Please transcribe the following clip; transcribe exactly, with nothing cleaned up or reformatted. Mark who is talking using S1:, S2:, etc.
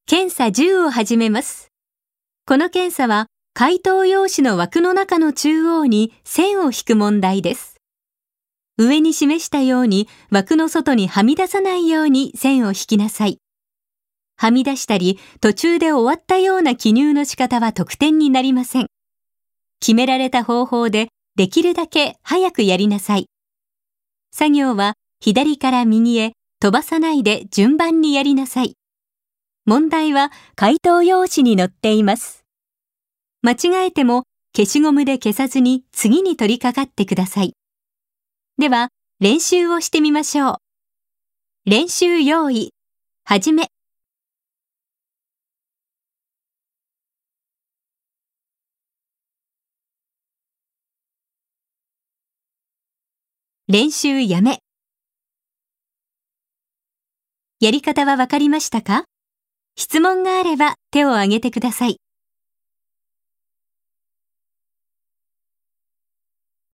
S1: 検査じゅうを始めます。この検査は、回答用紙の枠の中の中央に線を引く問題です。上に示したように枠の外にはみ出さないように線を引きなさい。はみ出したり途中で終わったような記入の仕方は得点になりません。決められた方法でできるだけ早くやりなさい。作業は左から右へ飛ばさないで順番にやりなさい。問題は回答用紙に載っています。間違えても消しゴムで消さずに次に取り掛かってください。では練習をしてみましょう。練習用意、始め。練習やめ。やり方はわかりましたか？質問があれば手を挙げてください。